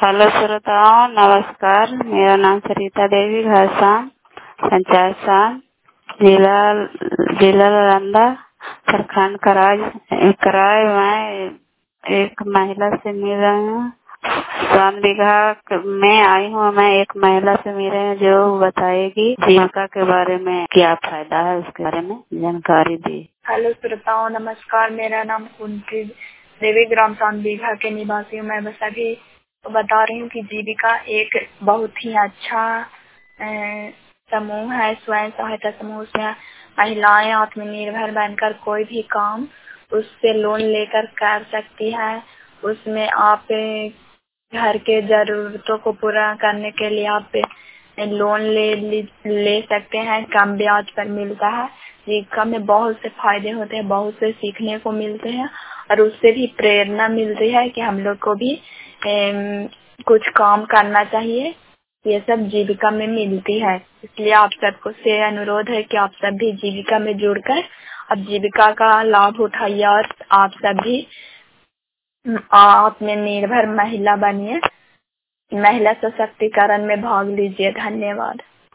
Hello श्रोताओं, नमस्कार। मेरा नाम सरिता देवी, घरसान, पंचायत साल, जिला जिला नालंदा, प्रखंड कराय। मैं एक महिला से मिल रही हूँ। वन विभाग में आई हूँ। मैं एक महिला से मिल रही हूँ जो बताएगी जीविका के बारे में, क्या फायदा है उसके बारे में जानकारी दी। हेलो श्रोताओं, नमस्कार। मेरा नाम कुंती देवी, ग्राम सान बीघा के निवासी हूँ। मैं बस अभी बता रही हूँ कि जीविका एक बहुत ही अच्छा समूह है, स्वयं सहायता समूह। उसमें महिलाएं आत्मनिर्भर बनकर कोई भी काम उससे लोन लेकर कर सकती है। उसमें आप घर के जरूरतों को पूरा करने के लिए आप लोन ले सकते हैं, कम ब्याज पर मिलता है। जीविका में बहुत से फायदे होते हैं, बहुत से सीखने को मिलते हैं और उससे भी प्रेरणा मिलती है कि हम लोग को भी कुछ काम करना चाहिए। ये सब जीविका में मिलती है। इसलिए आप सबको से अनुरोध है कि आप सब भी जीविका में जुड़कर अब जीविका का लाभ उठाइए और आप सब भी आत्मनिर्भर महिला बनिए, महिला सशक्तिकरण में भाग लीजिए। धन्यवाद।